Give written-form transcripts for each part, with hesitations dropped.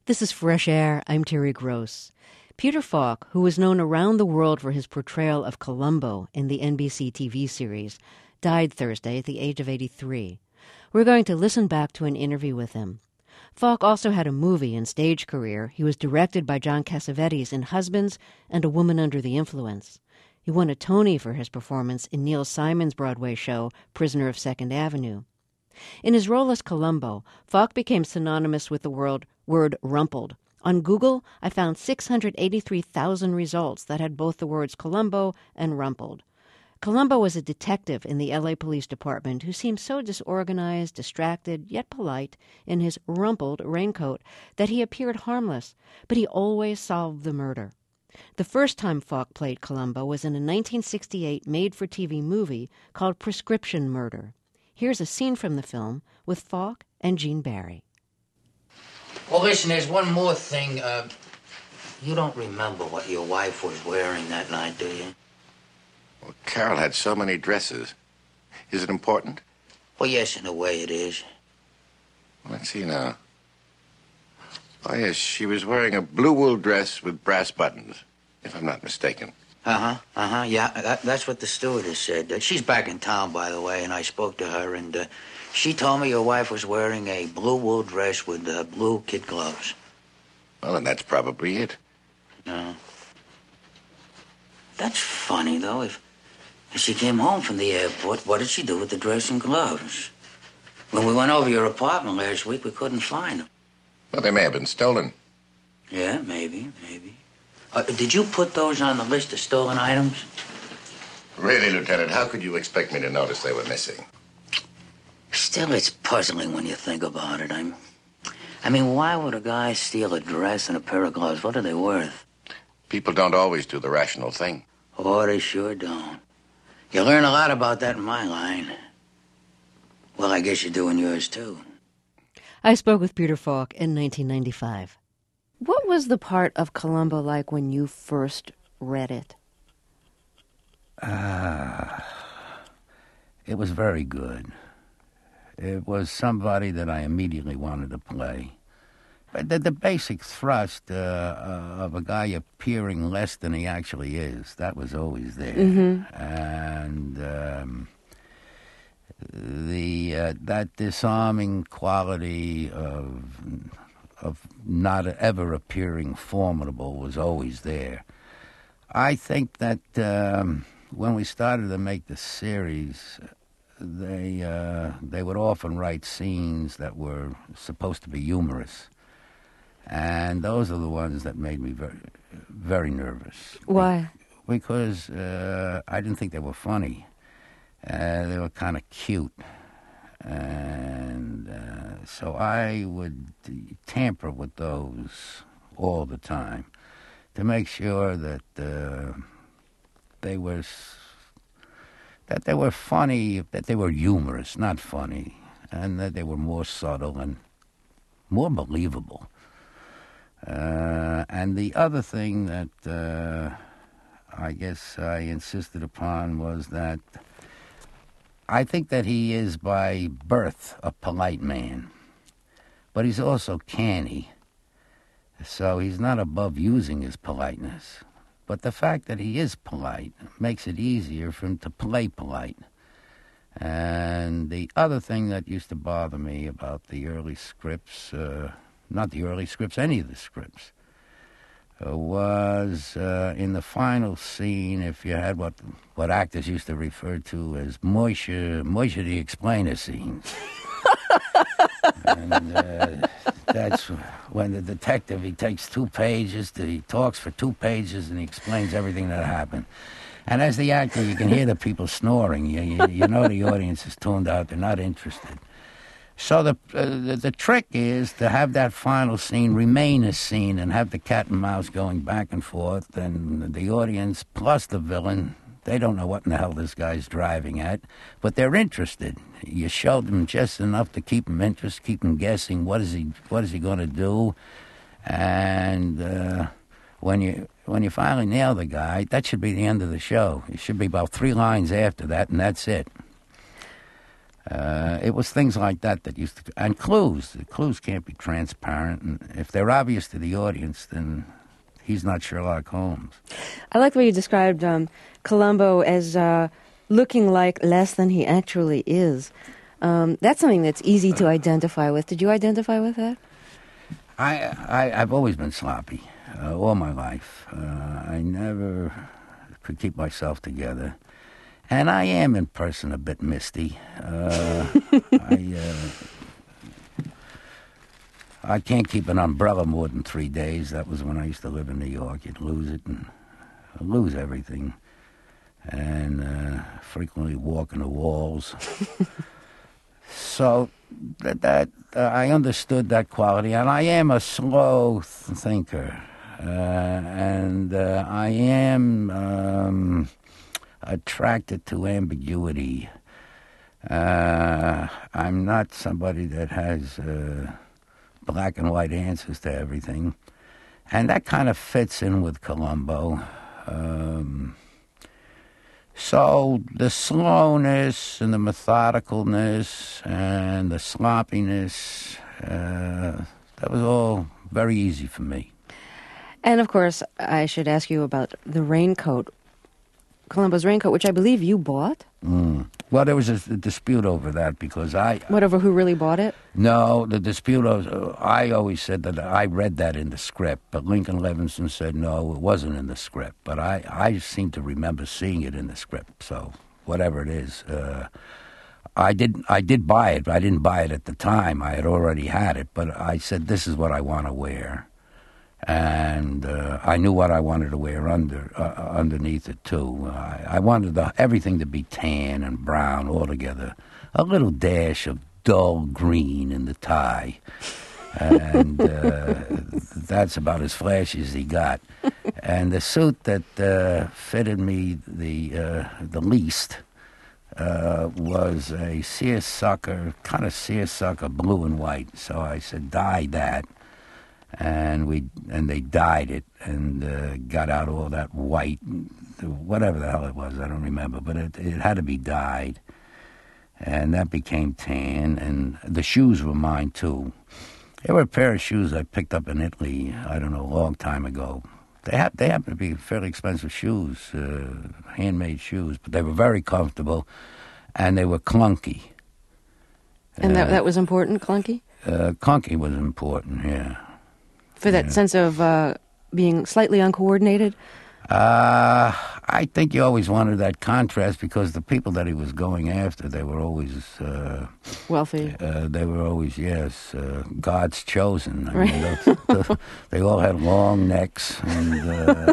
This is Fresh Air. I'm Terry Gross. Peter Falk, who was known around the world for his portrayal of Columbo in the NBC TV series, died Thursday at the age of 83. We're going to listen back to an interview with him. Falk also had a movie and stage career. He was directed by John Cassavetes in Husbands and A Woman Under the Influence. He won a Tony for his performance in Neil Simon's Broadway show, Prisoner of Second Avenue. In his role as Columbo, Falk became synonymous with the word rumpled. On Google, I found 683,000 results that had both the words Columbo and rumpled. Columbo was a detective in the L.A. Police Department who seemed so disorganized, distracted, yet polite in his rumpled raincoat that he appeared harmless, but he always solved the murder. The first time Falk played Columbo was in a 1968 made-for-TV movie called Prescription Murder. Here's a scene from the film with Falk and Gene Barry. Well, listen, there's one more thing. You don't remember what your wife was wearing that night, do you? Well, Carol had so many dresses. Is it important? Well, yes, in a way it is. Let's see now. Oh, yes, she was wearing a blue wool dress with brass buttons, if I'm not mistaken. Yeah, that's what the stewardess said. She's back in town, by the way, and I spoke to her, and she told me your wife was wearing a blue wool dress with blue kid gloves. Well, then that's probably it. No. That's funny, though. If she came home from the airport, what did she do with the dress and gloves? When we went over your apartment last week, we couldn't find them. Well, they may have been stolen. Yeah, maybe. Did you put those on the list of stolen items? Really, Lieutenant, how could you expect me to notice they were missing? Still, it's puzzling when you think about it. I mean, why would a guy steal a dress and a pair of gloves? What are they worth? People don't always do the rational thing. Oh, they sure don't. You learn a lot about that in my line. Well, I guess you do in yours, too. I spoke with Peter Falk in 1995. What was the part of Columbo like when you first read it? It was very good. It was somebody that I immediately wanted to play. But the basic thrust of a guy appearing less than he actually is, that was always there. Mm-hmm. And that disarming quality of not ever appearing formidable was always there. I think that when we started to make the series, they would often write scenes that were supposed to be humorous. And those are the ones that made me very, very nervous. Why? Because I didn't think they were funny. They were kind of cute. And so I would tamper with those all the time to make sure that they were funny, that they were humorous, not funny, and that they were more subtle and more believable. And the other thing that I guess I insisted upon was that I think that he is by birth a polite man, but he's also canny, so he's not above using his politeness. But the fact that he is polite makes it easier for him to play polite. And the other thing that used to bother me about the early scripts, not the early scripts, any of the scripts, was in the final scene, if you had what actors used to refer to as Moishe the Explainer scenes. And that's when the detective, he takes 2 pages, he talks for 2 pages, and he explains everything that happened. And as the actor, you can hear the people snoring. You know the audience is tuned out. They're not interested. So the trick is to have that final scene remain a scene and have the cat and mouse going back and forth, and the audience plus the villain, they don't know what in the hell this guy's driving at, but they're interested. You show them just enough to keep them interested, keep them guessing what is he going to do, and when you finally nail the guy, that should be the end of the show. It should be about 3 lines after that, and that's it. It was things like that used to... And clues. The clues can't be transparent. And if they're obvious to the audience, then he's not Sherlock Holmes. I like the way you described Columbo as looking like less than he actually is. That's something that's easy to identify with. Did you identify with that? I've always been sloppy all my life. I never could keep myself together. And I am in person a bit misty. I can't keep an umbrella more than 3 days. That was when I used to live in New York. You'd lose it and lose everything. And frequently walk into walls. So that I understood that quality. And I am a slow thinker. And I am... attracted to ambiguity. I'm not somebody that has black and white answers to everything. And that kind of fits in with Columbo. So the slowness and the methodicalness and the sloppiness, that was all very easy for me. And of course, I should ask you about the raincoat. Columbo's raincoat, which I believe you bought? Well, there was a dispute over that because Whatever, who really bought it? No, the dispute was, I always said that I read that in the script, but Lincoln Levinson said no, it wasn't in the script. But I seem to remember seeing it in the script, so whatever it is. I did buy it, but I didn't buy it at the time. I had already had it, but I said, this is what I want to wear. And I knew what I wanted to wear underneath it, too. I wanted everything to be tan and brown all together. A little dash of dull green in the tie. And that's about as flashy as he got. And the suit that fitted me the least was a seersucker, kind of seersucker blue and white. So I said, dye that. And they dyed it and got out all that white, whatever the hell it was, I don't remember, but it had to be dyed, and that became tan. And the shoes were mine too. There were a pair of shoes I picked up in Italy, I don't know, a long time ago. They happened to be fairly expensive shoes, handmade shoes, but they were very comfortable, and they were clunky. And that was important, clunky? Clunky was important, yeah. For that sense of being slightly uncoordinated? I think you always wanted that contrast because the people that he was going after, they were always... wealthy. They were always, yes, God's chosen. I mean, they all had long necks, and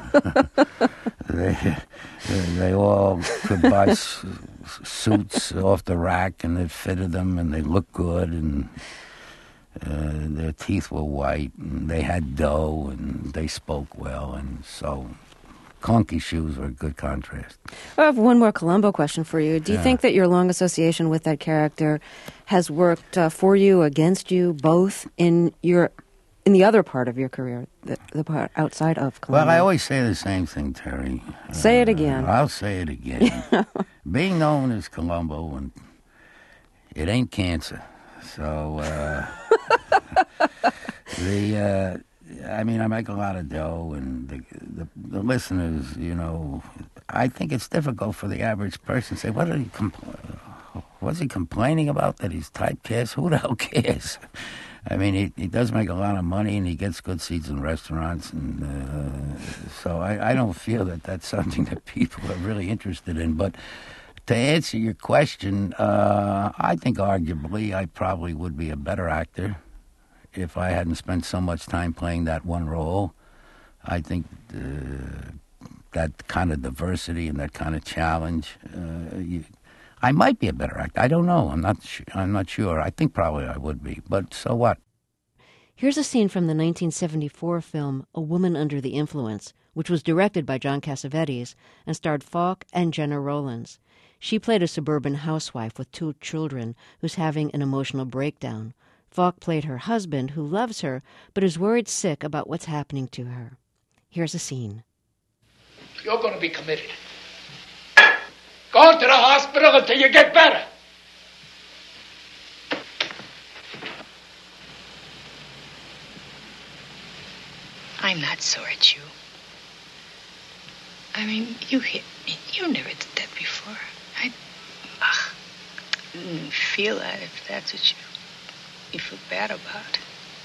they all could buy suits off the rack, and it fitted them, and they looked good, and... their teeth were white, and they had dough, and they spoke well, and so clunky shoes were a good contrast. I have one more Columbo question for you. Do you think that your long association with that character has worked for you, against you, both in the other part of your career, the part outside of Columbo? Well, I always say the same thing, Terry. Say it again. I'll say it again. Being known as Columbo, and it ain't cancer. So, I mean, I make a lot of dough, and the listeners, you know, I think it's difficult for the average person to say, what's he complaining about, that he's typecast? Who the hell cares? I mean, he does make a lot of money, and he gets good seats in restaurants, and so I don't feel that that's something that people are really interested in, but... To answer your question, I think arguably I probably would be a better actor if I hadn't spent so much time playing that one role. I think that kind of diversity and that kind of challenge, I might be a better actor. I don't know. I'm not sure. I think probably I would be. But so what? Here's a scene from the 1974 film A Woman Under the Influence, which was directed by John Cassavetes and starred Falk and Gena Rowlands. She played a suburban housewife with 2 children who's having an emotional breakdown. Falk played her husband, who loves her, but is worried sick about what's happening to her. Here's a scene. You're going to be committed. Go to the hospital until you get better. I'm not sore at you. I mean, you hit me. You never did that before. I didn't feel that, if that's what you feel bad about.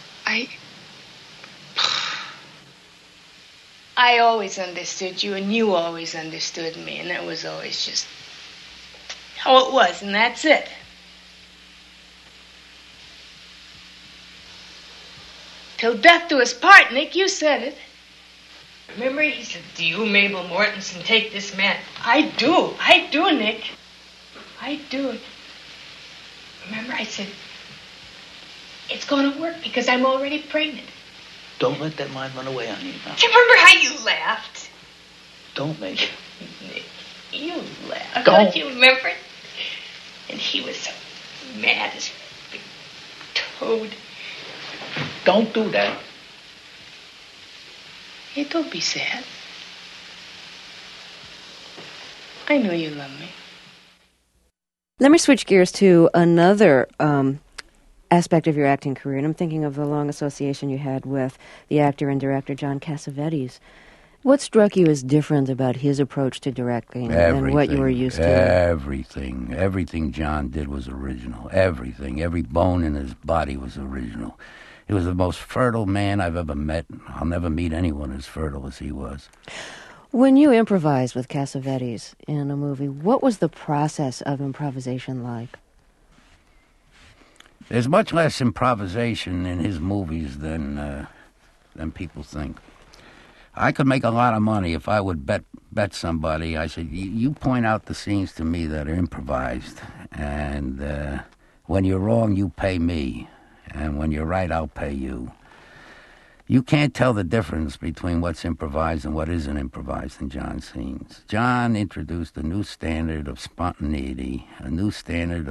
I always understood you, and you always understood me, and that was always just how it was, and that's it. Till death do us part, Nick, you said it. Remember, he said, do you, Mabel Mortensen, take this man? I do, Nick. I do. Remember, I said, it's going to work because I'm already pregnant. Don't let that mind run away on you now. Do you remember how you laughed? Don't, Meg. Nick, you laughed. Don't you remember? And he was so mad as a big toad. Don't do that. Hey, don't be sad. I know you love me. Let me switch gears to another aspect of your acting career, and I'm thinking of the long association you had with the actor and director John Cassavetes. What struck you as different about his approach to directing than what you were used to? Everything John did was original. Everything. Every bone in his body was original. He was the most fertile man I've ever met. I'll never meet anyone as fertile as he was. When you improvised with Cassavetes in a movie, what was the process of improvisation like? There's much less improvisation in his movies than people think. I could make a lot of money if I would bet somebody. I said, you point out the scenes to me that are improvised, and when you're wrong, you pay me, and when you're right, I'll pay you. You can't tell the difference between what's improvised and what isn't improvised in John's scenes. John introduced a new standard of spontaneity, a new standard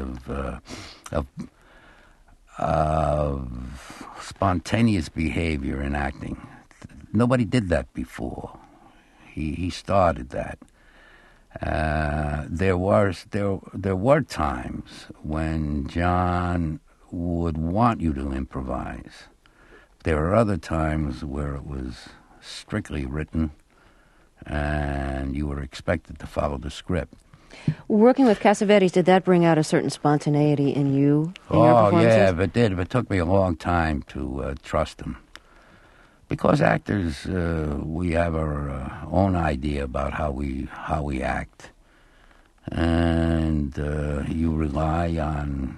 of spontaneous behavior in acting. Nobody did that before. He started that. There were times when John would want you to improvise. There were other times where it was strictly written and you were expected to follow the script. Working with Cassavetes, did that bring out a certain spontaneity in you, in your performances? Yeah, it did. It took me a long time to trust him. Because actors, we have our own idea about how we act. And you rely on...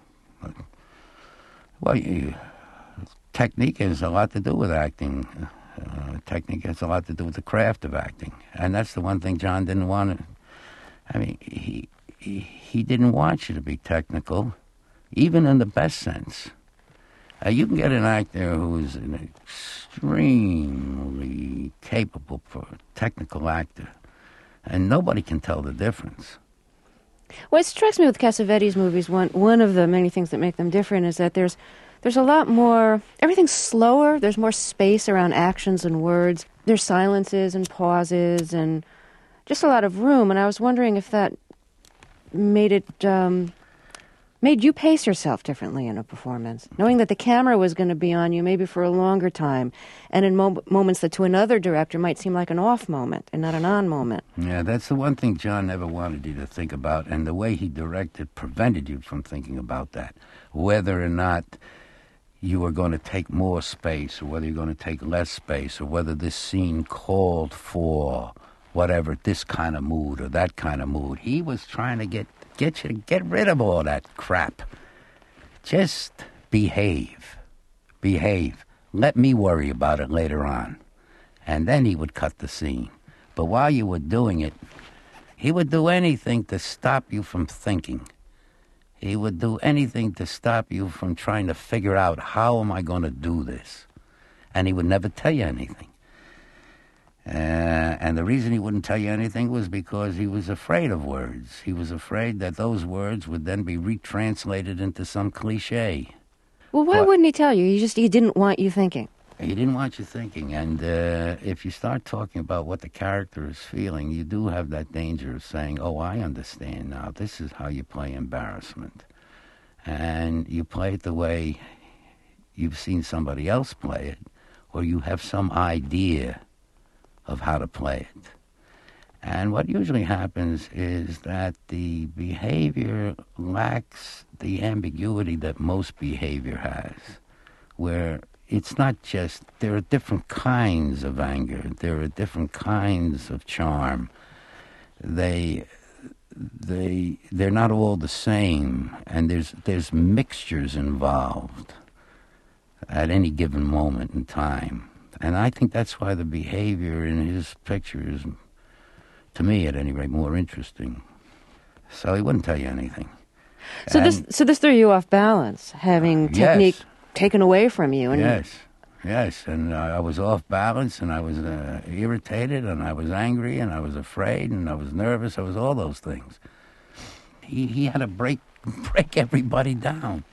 technique has a lot to do with acting. Technique has a lot to do with the craft of acting. And that's the one thing John didn't want to... I mean, he didn't want you to be technical, even in the best sense. You can get an actor who's an extremely capable technical actor, and nobody can tell the difference. Well, it strikes me with Cassavetes movies, one of the many things that make them different is that there's a lot more, everything's slower, there's more space around actions and words, there's silences and pauses and just a lot of room, and I was wondering if that made you pace yourself differently in a performance, knowing that the camera was going to be on you maybe for a longer time, and in moments that to another director might seem like an off moment and not an on moment. Yeah, that's the one thing John never wanted you to think about, and the way he directed prevented you from thinking about that, whether or not you were going to take more space or whether you're going to take less space or whether this scene called for whatever, this kind of mood or that kind of mood. He was trying to get you to get rid of all that crap. Just behave. Behave. Let me worry about it later on. And then he would cut the scene. But while you were doing it, he would do anything to stop you from thinking. He would do anything to stop you from trying to figure out, how am I going to do this? And he would never tell you anything. And the reason he wouldn't tell you anything was because he was afraid of words. He was afraid that those words would then be retranslated into some cliche. Well, why wouldn't he tell you? He didn't want you thinking. He didn't want you thinking. And if you start talking about what the character is feeling, you do have that danger of saying, oh, I understand now. This is how you play embarrassment. And you play it the way you've seen somebody else play it, or you have some idea of how to play it. And what usually happens is that the behavior lacks the ambiguity that most behavior has, where it's not just, there are different kinds of anger, there are different kinds of charm. They're not all the same, and there's mixtures involved at any given moment in time. And I think that's why the behavior in his pictures, to me at any rate, more interesting. So he wouldn't tell you anything. So this threw you off balance, having technique taken away from you. And Yes, and I was off balance, and I was irritated, and I was angry, and I was afraid, and I was nervous. I was all those things. He had to break everybody down,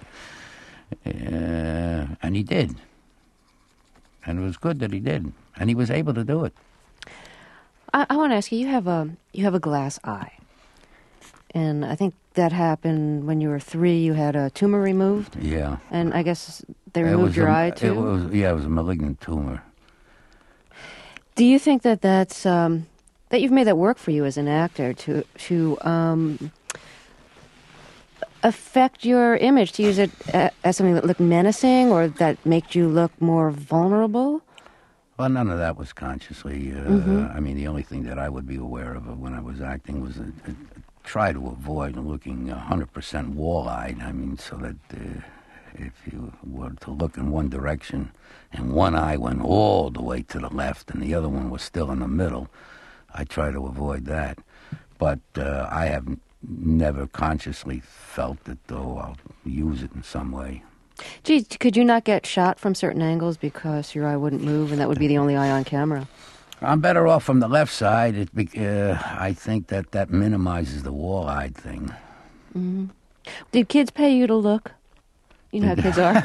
and he did. And it was good that he did, and he was able to do it. I want to ask you. You have a glass eye, and I think that happened when you were 3. You had a tumor removed. Yeah. And I guess they removed your eye too. It was a malignant tumor. Do you think that's that you've made that work for you as an actor to affect your image, to use it as something that looked menacing or that made you look more vulnerable? Well, none of that was consciously. I mean, the only thing that I would be aware of when I was acting was try to avoid looking 100% wall-eyed. I mean, so that if you were to look in one direction and one eye went all the way to the left and the other one was still in the middle, I try to avoid that. But I have never consciously felt it, though I'll use it in some way. Gee, could you not get shot from certain angles because your eye wouldn't move and that would be the only eye on camera? I'm better off from the left side. I think that minimizes the wall-eyed thing. Mm-hmm. Did kids pay you to look? You know how kids are.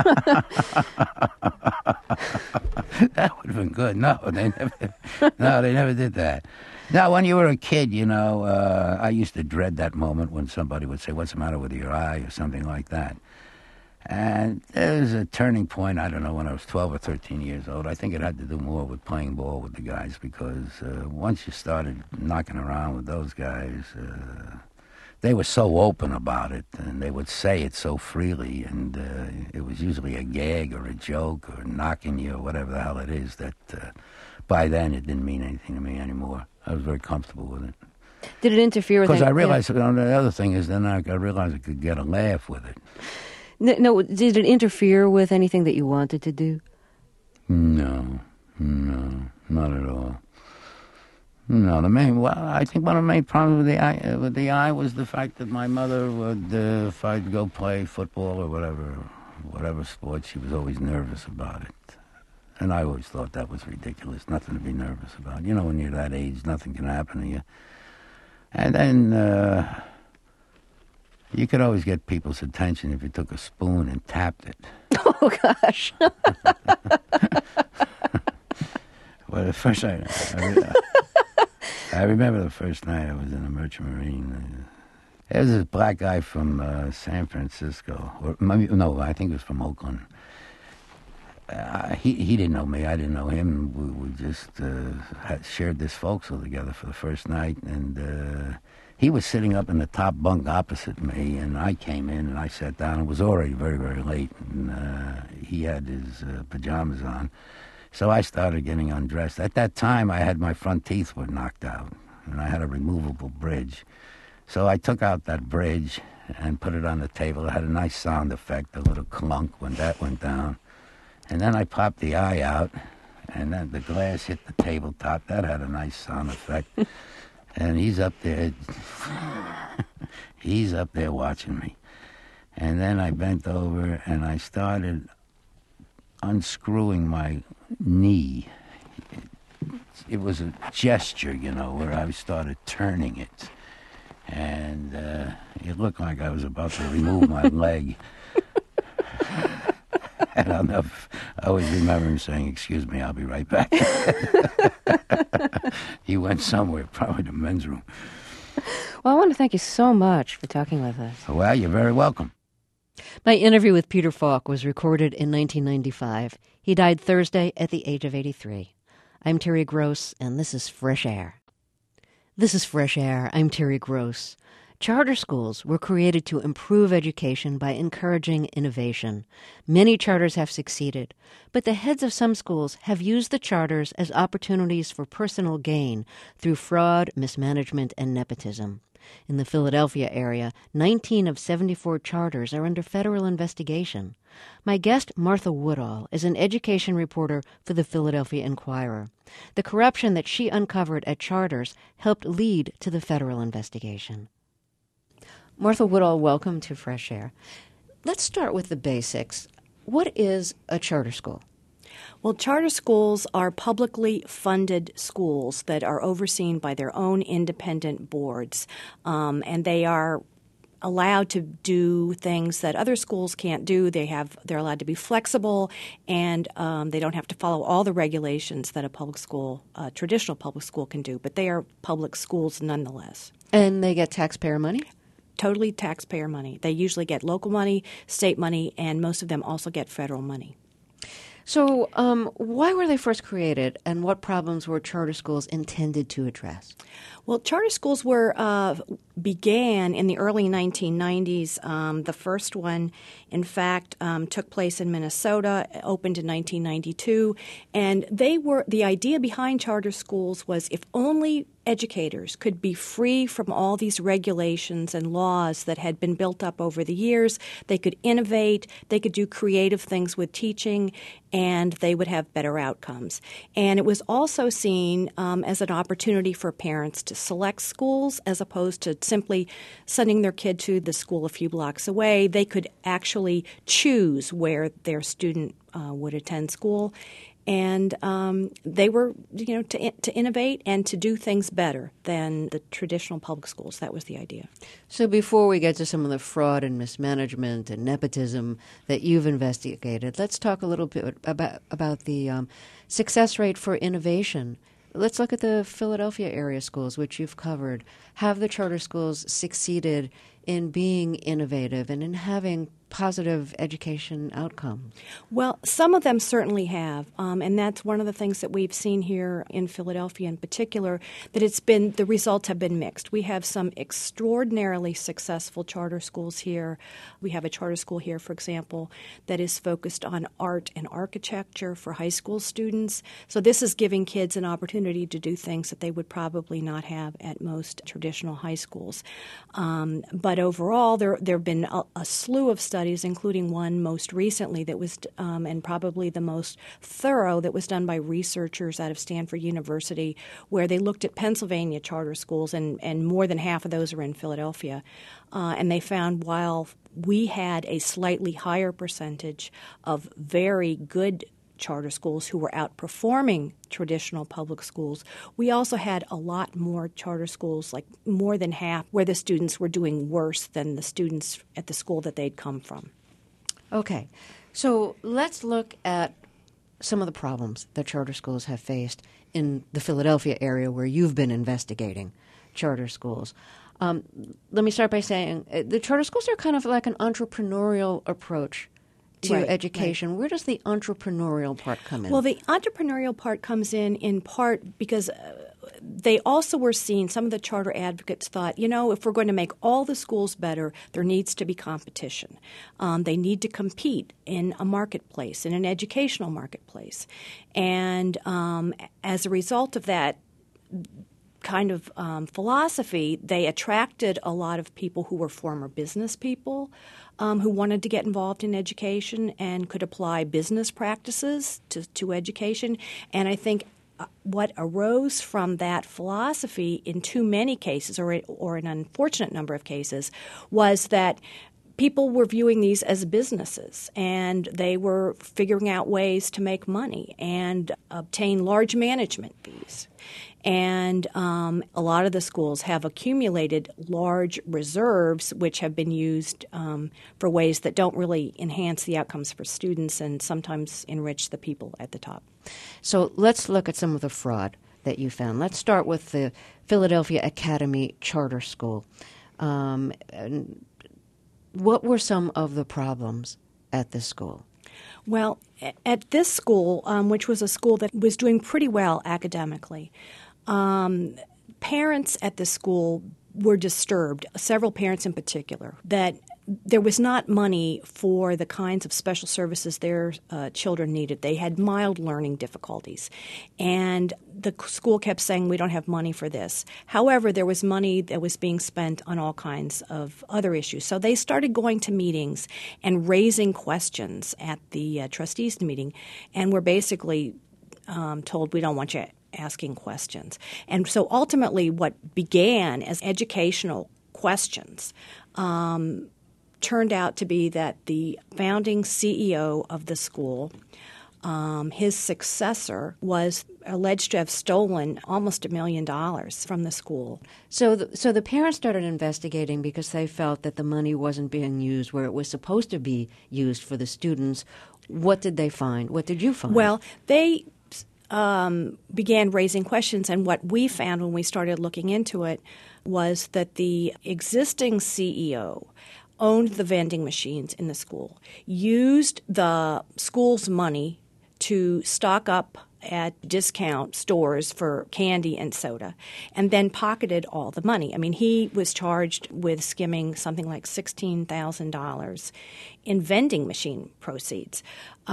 That would have been good. No, they never did that. Now, when you were a kid, I used to dread that moment when somebody would say, "What's the matter with your eye?" or something like that. And there was a turning point, I don't know, when I was 12 or 13 years old. I think it had to do more with playing ball with the guys because once you started knocking around with those guys, they were so open about it, and they would say it so freely, and it was usually a gag or a joke or knocking you or whatever the hell it is that by then it didn't mean anything to me anymore. I was very comfortable with it. Did it interfere with... Because I realized, the other thing is then I realized I could get a laugh with it. No, did it interfere with anything that you wanted to do? No, not at all. No, I think one of the main problems with the eye was the fact that my mother would, if I'd go play football or whatever sport, she was always nervous about it. And I always thought that was ridiculous, nothing to be nervous about. When you're that age, nothing can happen to you. And then you could always get people's attention if you took a spoon and tapped it. Oh, gosh. Well, the first night, I remember the first night I was in the Merchant Marine. There was this black guy from San Francisco. I think it was from Oakland. He didn't know me. I didn't know him. We just had shared this forecastle together for the first night, and he was sitting up in the top bunk opposite me, and I came in and I sat down. It was already very, very late, and he had his pajamas on. So I started getting undressed. At that time, I had my front teeth were knocked out, and I had a removable bridge. So I took out that bridge and put it on the table. It had a nice sound effect, a little clunk when that went down. And then I popped the eye out, and then the glass hit the tabletop. That had a nice sound effect. And he's up there. He's up there watching me. And then I bent over, and I started unscrewing my knee. It was a gesture, where I started turning it. And it looked like I was about to remove my leg. And I always remember him saying, "Excuse me, I'll be right back." He went somewhere, probably the men's room. Well, I want to thank you so much for talking with us. Well, you're very welcome. My interview with Peter Falk was recorded in 1995. He He died Thursday at the age of 83. I'm Terry Gross, and this is Fresh Air. This is Fresh Air. I'm Terry Gross. Charter schools were created to improve education by encouraging innovation. Many charters have succeeded, but the heads of some schools have used the charters as opportunities for personal gain through fraud, mismanagement, and nepotism. In the Philadelphia area, 19 of 74 charters are under federal investigation. My guest, Martha Woodall, is an education reporter for the Philadelphia Inquirer. The corruption that she uncovered at charters helped lead to the federal investigation. Martha Woodall, welcome to Fresh Air. Let's start with the basics. What is a charter school? Well, charter schools are publicly funded schools that are overseen by their own independent boards, and they are allowed to do things that other schools can't do. They're allowed to be flexible, and they don't have to follow all the regulations that a traditional public school can do. But they are public schools nonetheless. And they get taxpayer money? Totally taxpayer money. They usually get local money, state money, and most of them also get federal money. So why were they first created, and what problems were charter schools intended to address? Well, charter schools began in the early 1990s. The first one, in fact, took place in Minnesota, opened in 1992, and the idea behind charter schools was if only educators could be free from all these regulations and laws that had been built up over the years, they could innovate, they could do creative things with teaching, and they would have better outcomes. And it was also seen as an opportunity for parents to select schools as opposed to simply sending their kid to the school a few blocks away. They could actually choose where their student would attend school. And they were, to innovate and to do things better than the traditional public schools. That was the idea. So before we get to some of the fraud and mismanagement and nepotism that you've investigated, let's talk a little bit about the success rate for innovation. Let's look at the Philadelphia area schools, which you've covered. Have the charter schools succeeded in being innovative and in having positive education outcomes? Well, some of them certainly have, and that's one of the things that we've seen here in Philadelphia in particular, that the results have been mixed. We have some extraordinarily successful charter schools here. We have a charter school here, for example, that is focused on art and architecture for high school students. So this is giving kids an opportunity to do things that they would probably not have at most traditional high schools. But overall, there have been a slew of studies, including one most recently that was, and probably the most thorough, that was done by researchers out of Stanford University, where they looked at Pennsylvania charter schools, and more than half of those are in Philadelphia. And they found while we had a slightly higher percentage of very good charter schools who were outperforming traditional public schools, we also had a lot more charter schools, like more than half, where the students were doing worse than the students at the school that they'd come from. Okay. So let's look at some of the problems that charter schools have faced in the Philadelphia area where you've been investigating charter schools. Let me start by saying the charter schools are kind of like an entrepreneurial approach to education. Right. Where does the entrepreneurial part come in? Well, the entrepreneurial part comes in part because they also were seen, some of the charter advocates thought, if we're going to make all the schools better, there needs to be competition. They need to compete in a marketplace, in an educational marketplace. And as a result of that kind of philosophy, they attracted a lot of people who were former business people, who wanted to get involved in education and could apply business practices to education. And I think what arose from that philosophy in too many cases, or an unfortunate number of cases, was that people were viewing these as businesses, and they were figuring out ways to make money and obtain large management fees. And a lot of the schools have accumulated large reserves, which have been used for ways that don't really enhance the outcomes for students and sometimes enrich the people at the top. So let's look at some of the fraud that you found. Let's start with the Philadelphia Academy Charter School. What were some of the problems at this school? Well, at this school, which was a school that was doing pretty well academically, parents at the school were disturbed, several parents in particular, that there was not money for the kinds of special services their children needed. They had mild learning difficulties. And the school kept saying, we don't have money for this. However, there was money that was being spent on all kinds of other issues. So they started going to meetings and raising questions at the trustees meeting, and were basically told, we don't want you asking questions. And so ultimately what began as educational questions turned out to be that the founding CEO of the school, his successor, was alleged to have stolen almost $1 million from the school. So the parents started investigating because they felt that the money wasn't being used where it was supposed to be used for the students. What did they find? What did you find? Well, they began raising questions, and what we found when we started looking into it was that the existing CEO owned the vending machines in the school, used the school's money to stock up at discount stores for candy and soda, and then pocketed all the money. I mean, he was charged with skimming something like $16,000 in vending machine proceeds.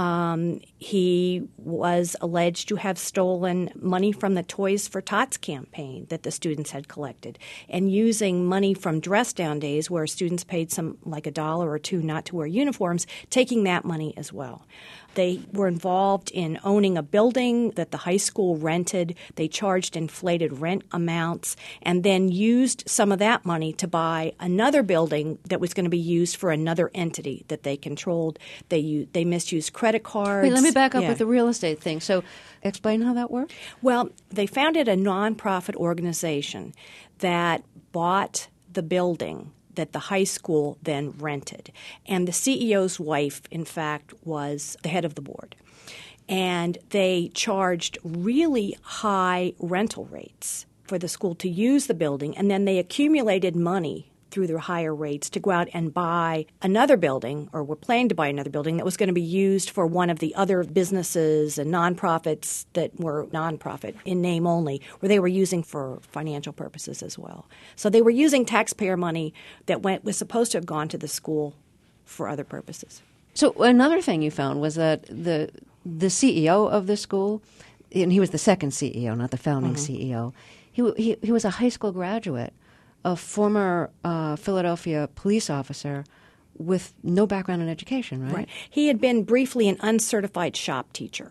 He was alleged to have stolen money from the Toys for Tots campaign that the students had collected, and using money from dress down days where students paid some like $1 or $2 not to wear uniforms, taking that money as well. They were involved in owning a building that the high school rented. They charged inflated rent amounts and then used some of that money to buy another building that was going to be used for another entity that they controlled. They misused credit cards. Wait, let me back up with the real estate thing. So explain how that worked. Well, they founded a nonprofit organization that bought the building that the high school then rented. And the CEO's wife, in fact, was the head of the board. And they charged really high rental rates for the school to use the building, and then they accumulated money through their higher rates to go out and buy another building, or were planning to buy another building that was going to be used for one of the other businesses and nonprofits that were nonprofit in name only, where they were using for financial purposes as well. So they were using taxpayer money that was supposed to have gone to the school for other purposes. So another thing you found was that the CEO of the school, and he was the second CEO, not the founding CEO, he was a high school graduate, a former Philadelphia police officer with no background in education, right? Right. He had been briefly an uncertified shop teacher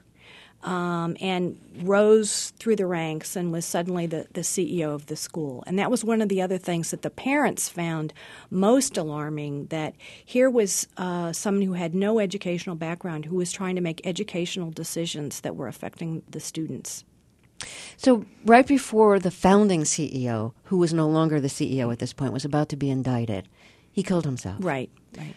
and rose through the ranks and was suddenly the CEO of the school. And that was one of the other things that the parents found most alarming, that here was someone who had no educational background who was trying to make educational decisions that were affecting the students. So right before the founding CEO, who was no longer the CEO at this point, was about to be indicted, he killed himself. Right.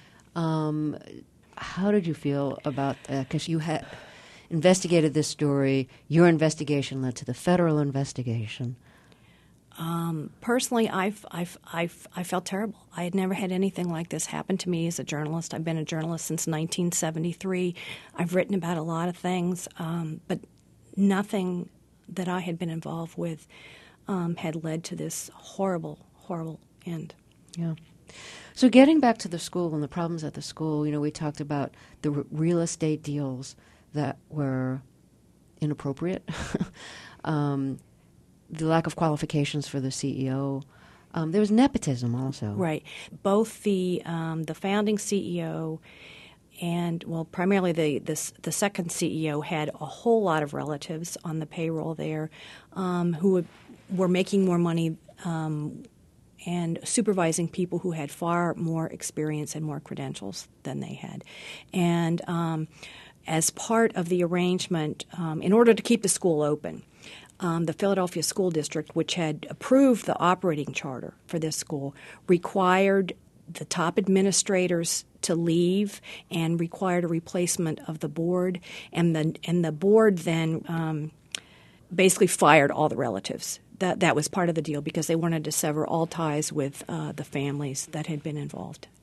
How did you feel about that? Because you had investigated this story. Your investigation led to the federal investigation. Personally, I felt terrible. I had never had anything like this happen to me as a journalist. I've been a journalist since 1973. I've written about a lot of things, but nothing that I had been involved with had led to this horrible, horrible end. Yeah. So getting back to the school and the problems at the school, we talked about the real estate deals that were inappropriate, the lack of qualifications for the CEO. There was nepotism also. Right. Both the founding CEO and, primarily the second CEO had a whole lot of relatives on the payroll there who were making more money and supervising people who had far more experience and more credentials than they had. And as part of the arrangement, in order to keep the school open, the Philadelphia School District, which had approved the operating charter for this school, required the top administrators to leave and required a replacement of the board, and the board then basically fired all the relatives. That was part of the deal because they wanted to sever all ties with the families that had been involved.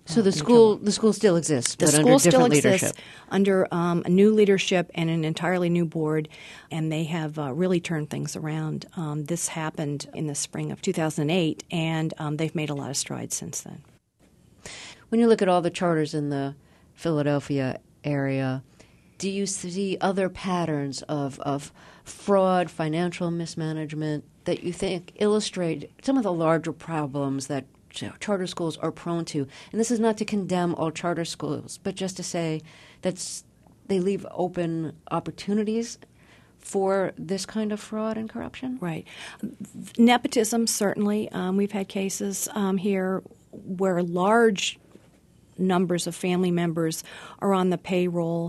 So the in school trouble. still exists, The but school under still different exists leadership. under a new leadership and an entirely new board, and they have really turned things around. This happened in the spring of 2008, and they've made a lot of strides since then. When you look at all the charters in the Philadelphia area, do you see other patterns of fraud, financial mismanagement that you think illustrate some of the larger problems that charter schools are prone to? And this is not to condemn all charter schools, but just to say that they leave open opportunities for this kind of fraud and corruption? Right. Nepotism, certainly. We've had cases here where large numbers of family members are on the payroll,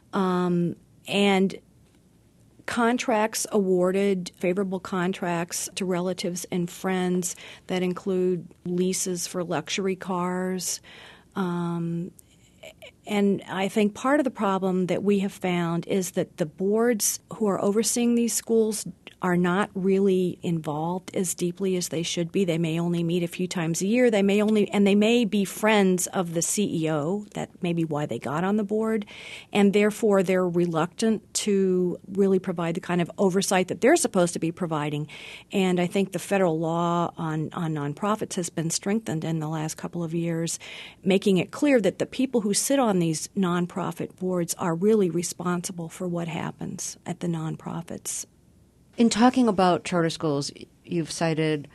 and contracts awarded, favorable contracts to relatives and friends that include leases for luxury cars. And I think part of the problem that we have found is that the boards who are overseeing these schools are not really involved as deeply as they should be. They may only meet a few times a year. They may be friends of the CEO. That may be why they got on the board, and therefore they're reluctant to really provide the kind of oversight that they're supposed to be providing. And I think the federal law on nonprofits has been strengthened in the last couple of years, making it clear that the people who sit on these nonprofit boards are really responsible for what happens at the nonprofits. In talking about charter schools, you've cited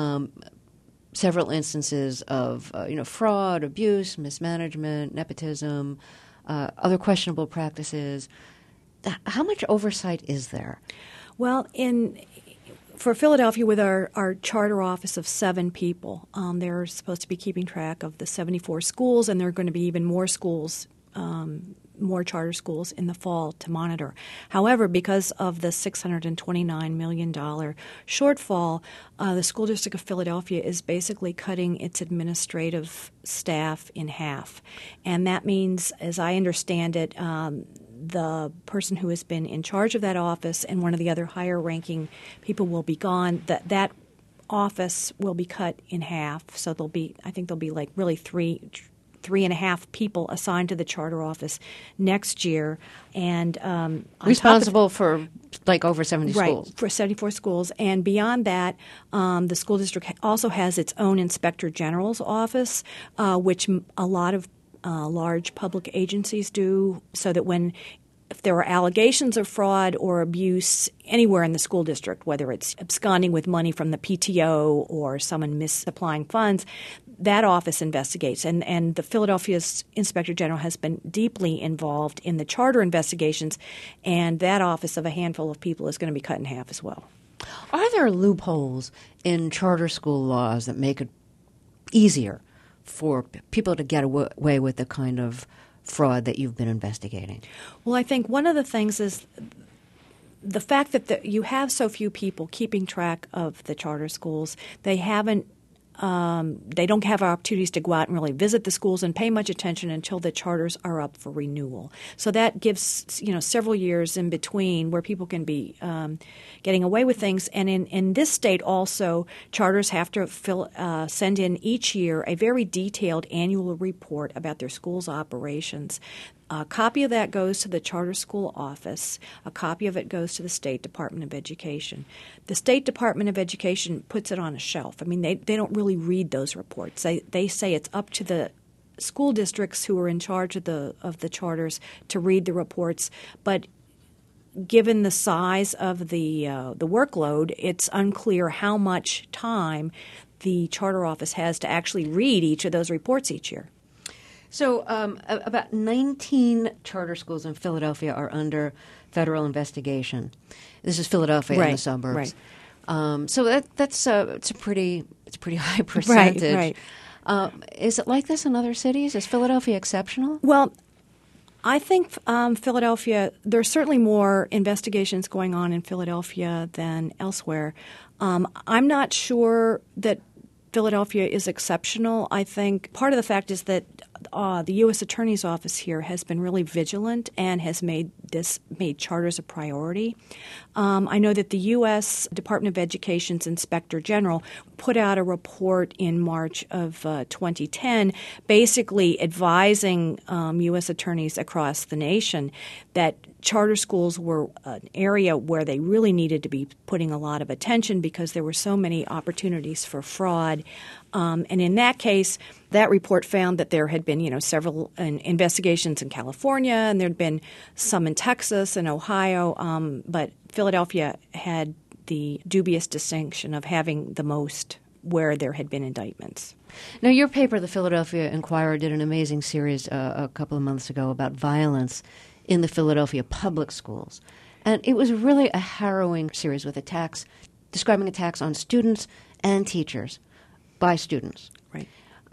several instances of fraud, abuse, mismanagement, nepotism, other questionable practices. How much oversight is there? Well, for Philadelphia, with our charter office of 7 people, they're supposed to be keeping track of the 74 schools, and there are going to be even more schools, more charter schools in the fall to monitor. However, because of the $629 million shortfall, the School District of Philadelphia is basically cutting its administrative staff in half. And that means, as I understand it, the person who has been in charge of that office and one of the other higher-ranking people will be gone. That office will be cut in half. So there'll be like really three and a half people assigned to the charter office next year, and responsible for like over 70 schools. Right, for 74 schools. And beyond that, the school district also has its own inspector general's office, which a lot of large public agencies do, so that if there are allegations of fraud or abuse anywhere in the school district, whether it's absconding with money from the PTO or someone misapplying funds, that office investigates. And the Philadelphia's Inspector General has been deeply involved in the charter investigations, and that office of a handful of people is going to be cut in half as well. Are there loopholes in charter school laws that make it easier for people to get away with the kind of fraud that you've been investigating? Well, I think one of the things is the fact that you have so few people keeping track of the charter schools. They don't have opportunities to go out and really visit the schools and pay much attention until the charters are up for renewal. So that gives several years in between where people can be getting away with things. And in this state also, charters have to send in each year a very detailed annual report about their school's operations. A copy of that goes to the charter school office. A copy of it goes to the State Department of Education. The State Department of Education puts it on a shelf. I mean, they don't really read those reports. They say it's up to the school districts who are in charge of the charters to read the reports. But given the size of the workload, it's unclear how much time the charter office has to actually read each of those reports each year. So about 19 charter schools in Philadelphia are under federal investigation. This is Philadelphia and the suburbs. Right. So it's a pretty high percentage. Right. Is it like this in other cities? Is Philadelphia exceptional? Well, I think Philadelphia, there's certainly more investigations going on in Philadelphia than elsewhere. I'm not sure that Philadelphia is exceptional. I think part of the fact is that the U.S. Attorney's Office here has been really vigilant and has made charters a priority. I know that the U.S. Department of Education's Inspector General put out a report in March of 2010 basically advising U.S. attorneys across the nation that charter schools were an area where they really needed to be putting a lot of attention because there were so many opportunities for fraud. And in that case, that report found that there had been, several investigations in California, and there had been some in Texas and Ohio, but Philadelphia had the dubious distinction of having the most where there had been indictments. Now, your paper, the Philadelphia Inquirer, did an amazing series a couple of months ago about violence in the Philadelphia public schools. And it was really a harrowing series with describing attacks on students and teachers by students. Right.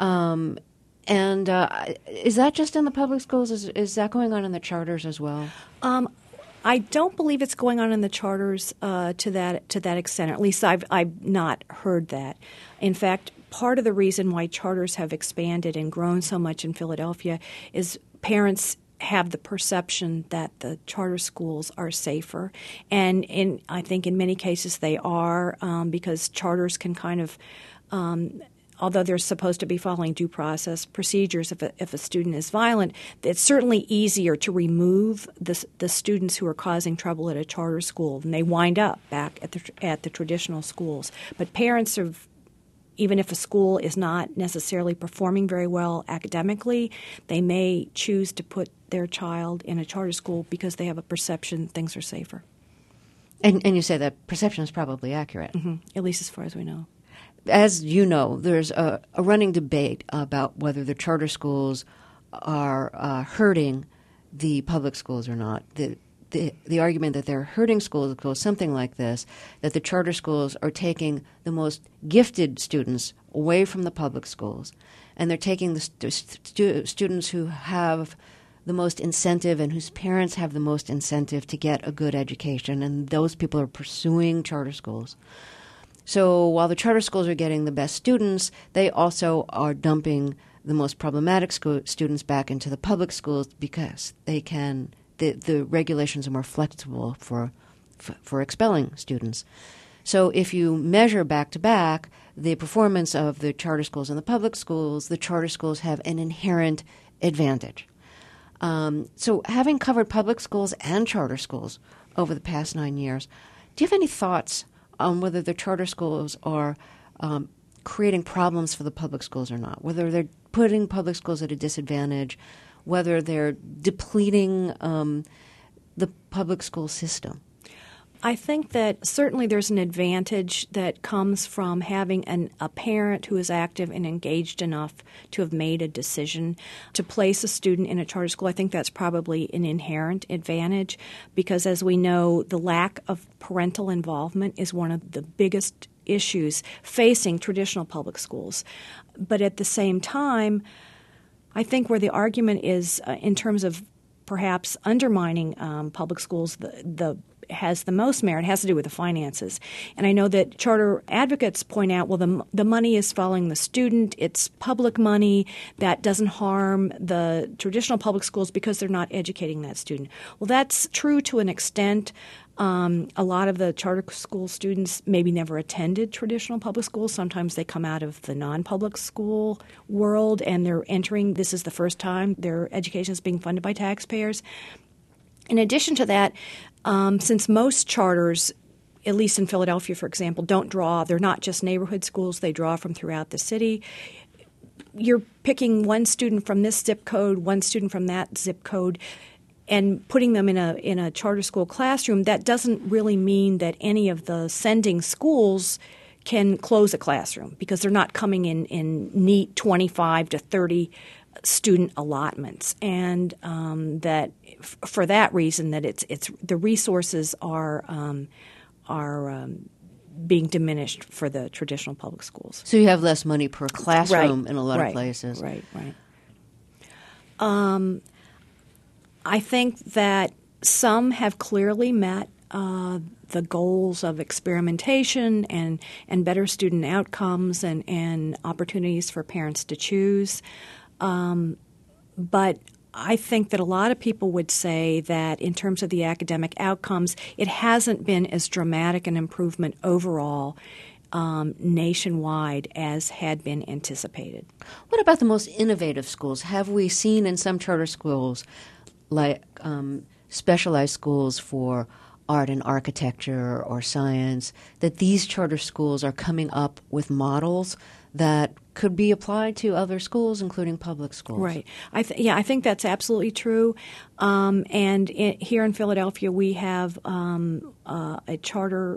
And is that just in the public schools? Is that going on in the charters as well? I don't believe it's going on in the charters to that extent. At least I've not heard that. In fact, part of the reason why charters have expanded and grown so much in Philadelphia is parents have the perception that the charter schools are safer. And I think in many cases they are because charters can kind of although they're supposed to be following due process procedures, if a student is violent, it's certainly easier to remove the students who are causing trouble at a charter school, and they wind up back at the traditional schools. But parents even if a school is not necessarily performing very well academically, they may choose to put their child in a charter school because they have a perception things are safer. And you say that perception is probably accurate. Mm-hmm. At least as far as we know. As you know, there's a running debate about whether the charter schools are hurting the public schools or not. The argument that they're hurting schools goes something like this, that the charter schools are taking the most gifted students away from the public schools, and they're taking the students who have the most incentive and whose parents have the most incentive to get a good education, and those people are pursuing charter schools. So while the charter schools are getting the best students, they also are dumping the most problematic students back into the public schools because they can. The regulations are more flexible for expelling students. So if you measure back to back the performance of the charter schools and the public schools, the charter schools have an inherent advantage. So having covered public schools and charter schools over the past 9 years, do you have any thoughts on whether the charter schools are creating problems for the public schools or not, whether they're putting public schools at a disadvantage, whether they're depleting the public school system? I think that certainly there's an advantage that comes from having a parent who is active and engaged enough to have made a decision to place a student in a charter school. I think that's probably an inherent advantage because, as we know, the lack of parental involvement is one of the biggest issues facing traditional public schools. But at the same time, I think where the argument is in terms of perhaps undermining public schools, has the most merit has to do with the finances. And I know that charter advocates point out, well, the money is following the student. It's public money that doesn't harm the traditional public schools because they're not educating that student. Well, that's true to an extent. A lot of the charter school students maybe never attended traditional public schools. Sometimes they come out of the non-public school world and they're entering, this is the first time their education is being funded by taxpayers. In addition to that, since most charters, at least in Philadelphia, for example, they're not just neighborhood schools, they draw from throughout the city. You're picking one student from this zip code, one student from that zip code, and putting them in a charter school classroom. That doesn't really mean that any of the sending schools can close a classroom because they're not coming in neat 25 to 30 student allotments, and that for that reason that it's the resources are being diminished for the traditional public schools. So you have less money per classroom in a lot of places. Right. I think that some have clearly met the goals of experimentation and better student outcomes and opportunities for parents to choose. But I think that a lot of people would say that in terms of the academic outcomes, it hasn't been as dramatic an improvement overall nationwide as had been anticipated. What about the most innovative schools? Have we seen in some charter schools, like specialized schools for art and architecture or science, that these charter schools are coming up with models that could be applied to other schools, including public schools? Right. I think that's absolutely true. Here in Philadelphia, we have a charter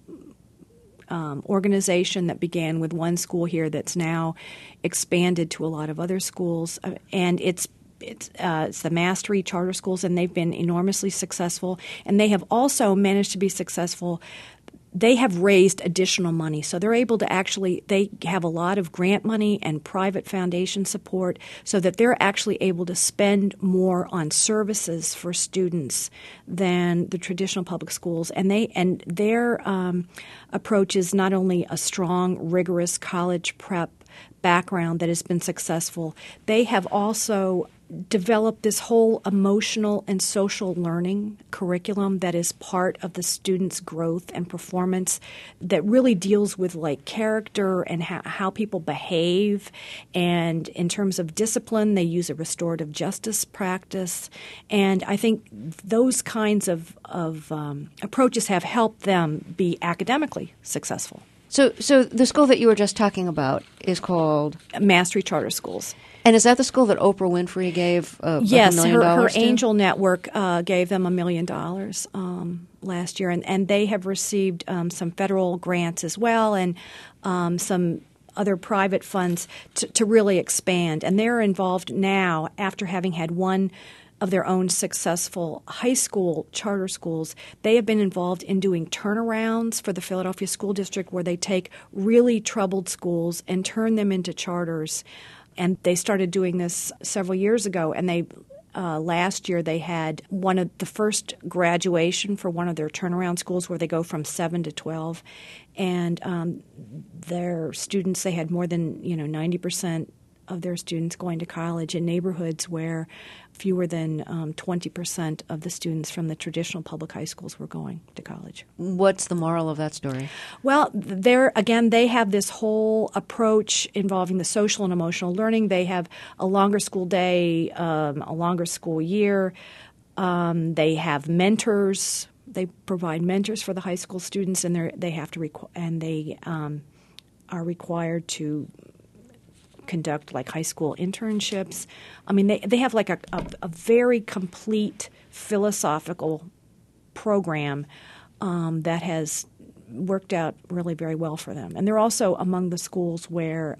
organization that began with one school here that's now expanded to a lot of other schools, and it's the Mastery Charter Schools, and they've been enormously successful. And they have also managed to be successful. They have raised additional money, so they're able to they have a lot of grant money and private foundation support so that they're actually able to spend more on services for students than the traditional public schools. And their approach is not only a strong, rigorous college prep background that has been successful, they have also developed this whole emotional and social learning curriculum that is part of the students' growth and performance that really deals with like character and how people behave. And in terms of discipline, they use a restorative justice practice. And I think those kinds of approaches have helped them be academically successful. So the school that you were just talking about is called Mastery Charter Schools. And is that the school that Oprah Winfrey gave yes, $1 million her to? Angel Network gave them $1 million last year, and they have received some federal grants as well and some other private funds to really expand. And they're involved now after having had one of their own successful high school charter schools. They have been involved in doing turnarounds for the Philadelphia School District where they take really troubled schools and turn them into charters. And they started doing this several years ago, and they last year they had one of the first graduation for one of their turnaround schools where they go from 7 to 12. And their students, they had more than 90% of their students going to college in neighborhoods where fewer than 20% of the students from the traditional public high schools were going to college. What's the moral of that story? Well, they have this whole approach involving the social and emotional learning. They have a longer school day, a longer school year. They have mentors. They provide mentors for the high school students, and they are required to conduct like high school internships. I mean, they have like a very complete philosophical program that has worked out really very well for them. And they're also among the schools where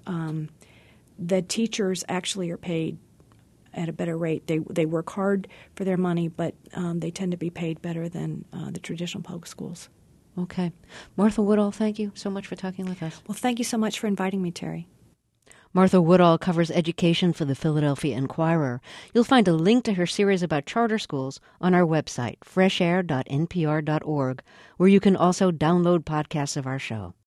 the teachers actually are paid at a better rate. They work hard for their money, but they tend to be paid better than the traditional public schools. Okay. Martha Woodall, thank you so much for talking with us. Well, thank you so much for inviting me, Terry. Martha Woodall covers education for the Philadelphia Inquirer. You'll find a link to her series about charter schools on our website, freshair.npr.org, where you can also download podcasts of our show.